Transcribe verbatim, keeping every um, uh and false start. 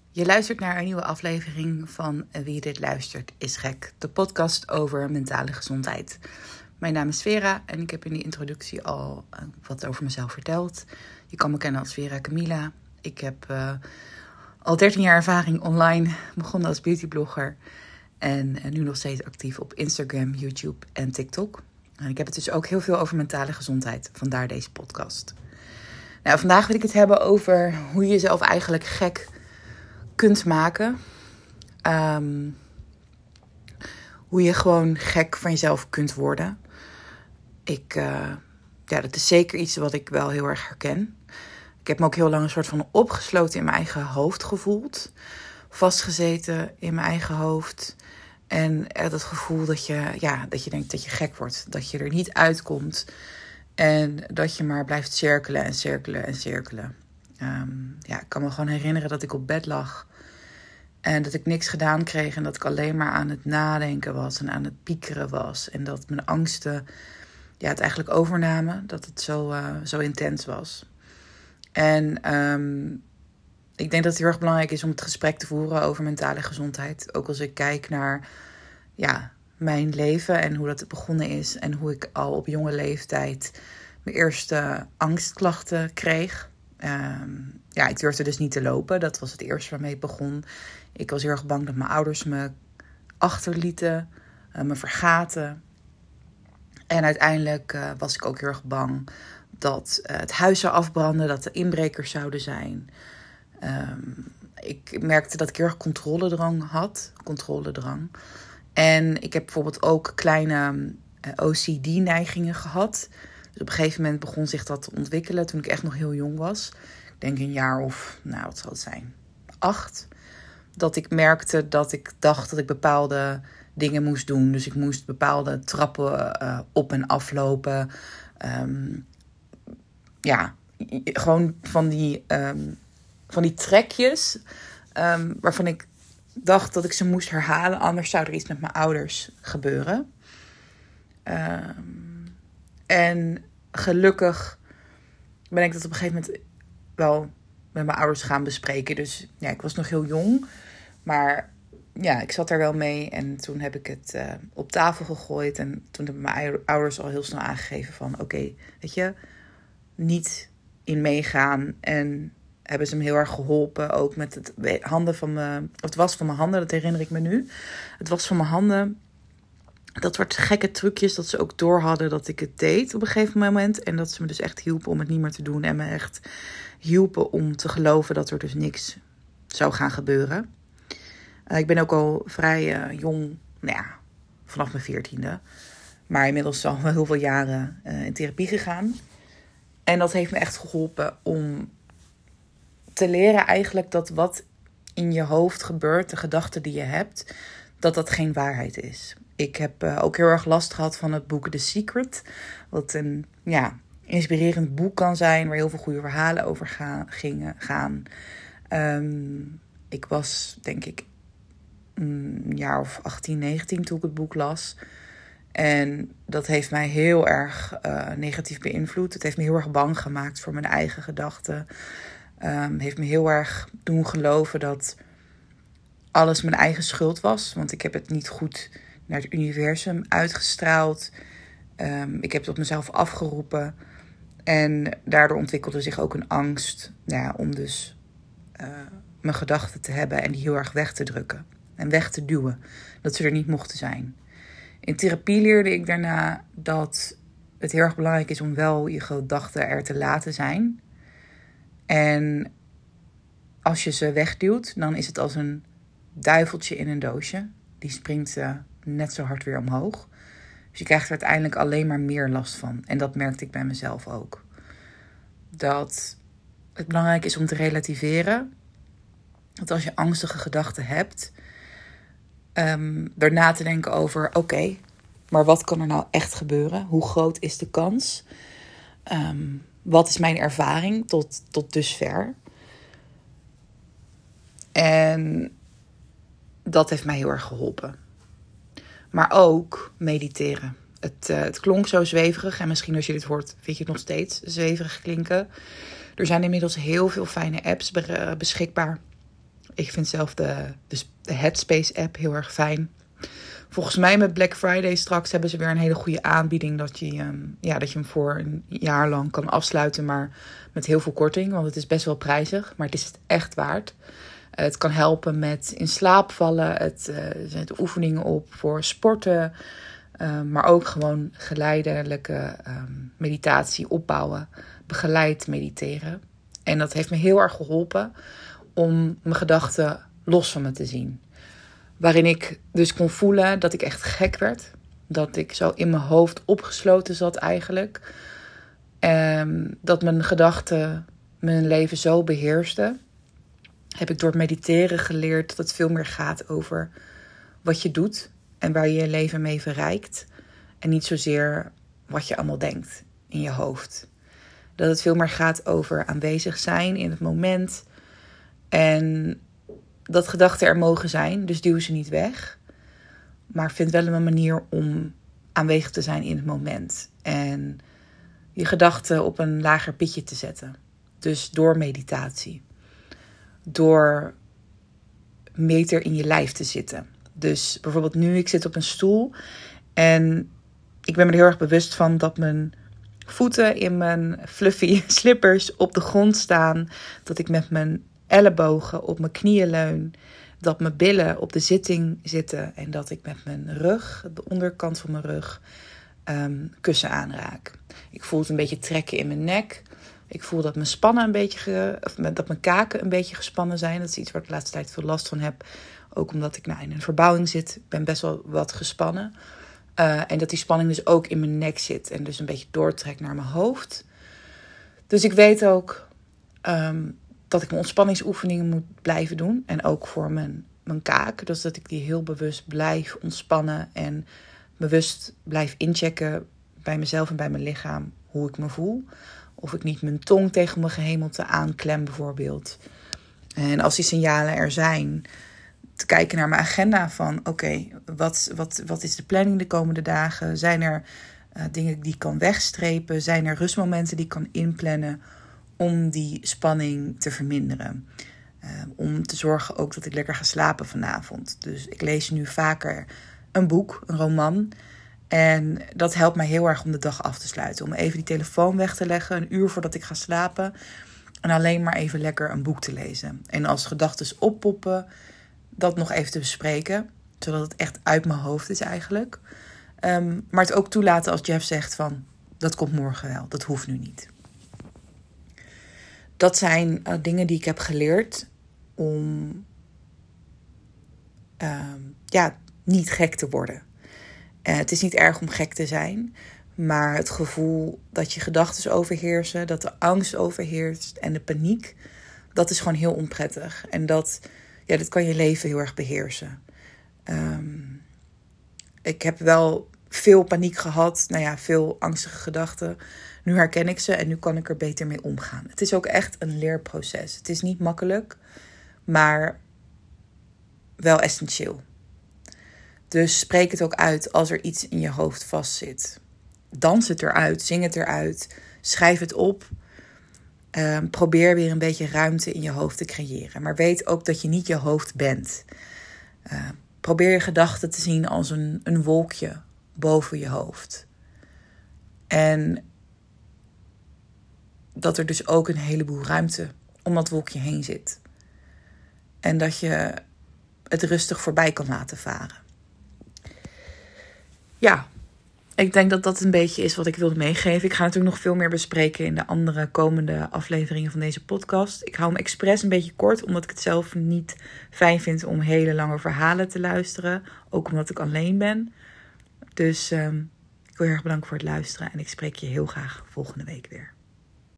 Je luistert naar een nieuwe aflevering van Wie dit luistert is gek. De podcast over mentale gezondheid. Mijn naam is Vera en ik heb in de introductie al uh, wat over mezelf verteld. Je kan me kennen als Vera Camilla. Ik heb uh, al dertien jaar ervaring online, begonnen als beautyblogger. En uh, nu nog steeds actief op Instagram, YouTube en TikTok. En ik heb het dus ook heel veel over mentale gezondheid, vandaar deze podcast. Nou, vandaag wil ik het hebben over hoe je jezelf eigenlijk gek kunt maken. Um, hoe je gewoon gek van jezelf kunt worden. Ik, uh, ja, dat is zeker iets wat ik wel heel erg herken. Ik heb me ook heel lang een soort van opgesloten in mijn eigen hoofd gevoeld. Vastgezeten in mijn eigen hoofd. En het gevoel dat je, ja, dat je denkt dat je gek wordt. Dat je er niet uitkomt. En dat je maar blijft cirkelen en cirkelen en cirkelen. Um, ja, ik kan me gewoon herinneren dat ik op bed lag. En dat ik niks gedaan kreeg. En dat ik alleen maar aan het nadenken was. En aan het piekeren was. En dat mijn angsten ja, het eigenlijk overnamen. Dat het zo, uh, zo intens was. En um, ik denk dat het heel erg belangrijk is om het gesprek te voeren over mentale gezondheid. Ook als ik kijk naar ja, mijn leven en hoe dat begonnen is. En hoe ik al op jonge leeftijd mijn eerste angstklachten kreeg. Um, ja, ik durfde dus niet te lopen. Dat was het eerste waarmee ik begon. Ik was heel erg bang dat mijn ouders me achterlieten, uh, me vergaten. En uiteindelijk uh, was ik ook heel erg bang dat uh, het huis zou afbranden, dat er inbrekers zouden zijn. Um, ik merkte dat ik heel erg controledrang had. Controledrang. En ik heb bijvoorbeeld ook kleine uh, O C D-neigingen gehad. Dus op een gegeven moment begon zich dat te ontwikkelen toen ik echt nog heel jong was. Ik denk een jaar of, nou wat zal het zijn, acht. Dat ik merkte dat ik dacht dat ik bepaalde dingen moest doen. Dus ik moest bepaalde trappen uh, op en aflopen. Um, ja, gewoon van die, um, van die trekjes um, waarvan ik dacht dat ik ze moest herhalen. Anders zou er iets met mijn ouders gebeuren. Um, en gelukkig ben ik dat op een gegeven moment wel met mijn ouders gaan bespreken. Dus ja, ik was nog heel jong. Maar ja, ik zat daar wel mee. En toen heb ik het uh, op tafel gegooid. En toen hebben mijn ouders al heel snel aangegeven van oké, okay, weet je, niet in meegaan. En hebben ze me heel erg geholpen. Ook met het handen van mijn, of het was van mijn handen, dat herinner ik me nu. Het was van mijn handen. Dat soort gekke trucjes dat ze ook door hadden dat ik het deed op een gegeven moment. En dat ze me dus echt hielpen om het niet meer te doen. En me echt hielpen om te geloven dat er dus niks zou gaan gebeuren. Uh, ik ben ook al vrij uh, jong, nou ja, vanaf mijn veertiende. Maar inmiddels al wel heel veel jaren uh, in therapie gegaan. En dat heeft me echt geholpen om te leren eigenlijk dat wat in je hoofd gebeurt, de gedachten die je hebt, dat dat geen waarheid is. Ik heb uh, ook heel erg last gehad van het boek The Secret. Wat een ja, inspirerend boek kan zijn, waar heel veel goede verhalen over gaan. Gingen, gaan. Um, ik was, denk ik, een jaar of achttien, negentien toen ik het boek las. En dat heeft mij heel erg uh, negatief beïnvloed. Het heeft me heel erg bang gemaakt voor mijn eigen gedachten. Um, heeft me heel erg doen geloven dat alles mijn eigen schuld was. Want ik heb het niet goed naar het universum uitgestraald. Um, ik heb het op mezelf afgeroepen. En daardoor ontwikkelde zich ook een angst ja, om dus uh, mijn gedachten te hebben en die heel erg weg te drukken. En weg te duwen. Dat ze er niet mochten zijn. In therapie leerde ik daarna dat het heel erg belangrijk is om wel je gedachten er te laten zijn. En als je ze wegduwt, dan is het als een duiveltje in een doosje. Die springt uh, net zo hard weer omhoog. Dus je krijgt er uiteindelijk alleen maar meer last van. En dat merkte ik bij mezelf ook. Dat het belangrijk is om te relativeren. Dat als je angstige gedachten hebt, um, er na te denken over, oké, okay, maar wat kan er nou echt gebeuren? Hoe groot is de kans? Um, wat is mijn ervaring tot, tot dusver? En dat heeft mij heel erg geholpen. Maar ook mediteren. Het, uh, het klonk zo zweverig. En misschien als je dit hoort, vind je het nog steeds zweverig klinken. Er zijn inmiddels heel veel fijne apps beschikbaar. Ik vind zelf de, de, de Headspace app heel erg fijn. Volgens mij met Black Friday straks hebben ze weer een hele goede aanbieding. Dat je, um, ja, dat je hem voor een jaar lang kan afsluiten. Maar met heel veel korting. Want het is best wel prijzig. Maar het is het echt waard. Uh, het kan helpen met in slaap vallen. Het uh, er zijn oefeningen op voor sporten. Uh, maar ook gewoon geleidelijke um, meditatie opbouwen. Begeleid mediteren. En dat heeft me heel erg geholpen om mijn gedachten los van me te zien. Waarin ik dus kon voelen dat ik echt gek werd. Dat ik zo in mijn hoofd opgesloten zat eigenlijk. En dat mijn gedachten mijn leven zo beheersten. Heb ik door het mediteren geleerd dat het veel meer gaat over wat je doet. En waar je je leven mee verrijkt. En niet zozeer wat je allemaal denkt in je hoofd. Dat het veel meer gaat over aanwezig zijn in het moment. En dat gedachten er mogen zijn, dus duw ze niet weg. Maar vind wel een manier om aanwezig te zijn in het moment. En je gedachten op een lager pitje te zetten. Dus door meditatie. Door meter in je lijf te zitten. Dus bijvoorbeeld nu, ik zit op een stoel. En ik ben me er heel erg bewust van dat mijn voeten in mijn fluffy slippers op de grond staan. Dat ik met mijn ellebogen op mijn knieën leun. Dat mijn billen op de zitting zitten. En dat ik met mijn rug, de onderkant van mijn rug, um, kussen aanraak. Ik voel het een beetje trekken in mijn nek. Ik voel dat mijn spannen een beetje, ge, of dat mijn kaken een beetje gespannen zijn. Dat is iets waar ik de laatste tijd veel last van heb. Ook omdat ik nou, in een verbouwing zit. Ik ben best wel wat gespannen. Uh, en dat die spanning dus ook in mijn nek zit. En dus een beetje doortrekt naar mijn hoofd. Dus ik weet ook um, dat ik mijn ontspanningsoefeningen moet blijven doen. En ook voor mijn, mijn kaak. Dus dat ik die heel bewust blijf ontspannen. En bewust blijf inchecken bij mezelf en bij mijn lichaam hoe ik me voel. Of ik niet mijn tong tegen mijn gehemelte aanklem bijvoorbeeld. En als die signalen er zijn, te kijken naar mijn agenda van oké, okay, wat, wat, wat is de planning de komende dagen? Zijn er uh, dingen die ik kan wegstrepen? Zijn er rustmomenten die ik kan inplannen om die spanning te verminderen? Uh, om te zorgen ook dat ik lekker ga slapen vanavond. Dus ik lees nu vaker een boek, een roman. En dat helpt mij heel erg om de dag af te sluiten. Om even die telefoon weg te leggen, een uur voordat ik ga slapen. En alleen maar even lekker een boek te lezen. En als gedachten oppoppen, dat nog even te bespreken. Zodat het echt uit mijn hoofd is eigenlijk. Um, maar het ook toelaten als Jeff zegt van, dat komt morgen wel. Dat hoeft nu niet. Dat zijn uh, dingen die ik heb geleerd om uh, ja, niet gek te worden. Uh, het is niet erg om gek te zijn. Maar het gevoel dat je gedachten overheersen, dat de angst overheerst en de paniek, dat is gewoon heel onprettig. En dat, ja, dat kan je leven heel erg beheersen. Um, ik heb wel veel paniek gehad, nou ja, veel angstige gedachten. Nu herken ik ze en nu kan ik er beter mee omgaan. Het is ook echt een leerproces. Het is niet makkelijk, maar wel essentieel. Dus spreek het ook uit als er iets in je hoofd vastzit. Dans het eruit, zing het eruit, schrijf het op. Uh, probeer weer een beetje ruimte in je hoofd te creëren. Maar weet ook dat je niet je hoofd bent. Uh, probeer je gedachten te zien als een, een wolkje boven je hoofd. En dat er dus ook een heleboel ruimte om dat wolkje heen zit. En dat je het rustig voorbij kan laten varen. Ja, ik denk dat dat een beetje is wat ik wilde meegeven. Ik ga natuurlijk nog veel meer bespreken in de andere komende afleveringen van deze podcast. Ik hou hem expres een beetje kort, omdat ik het zelf niet fijn vind om hele lange verhalen te luisteren. Ook omdat ik alleen ben. Dus um, ik wil je erg bedanken voor het luisteren en ik spreek je heel graag volgende week weer.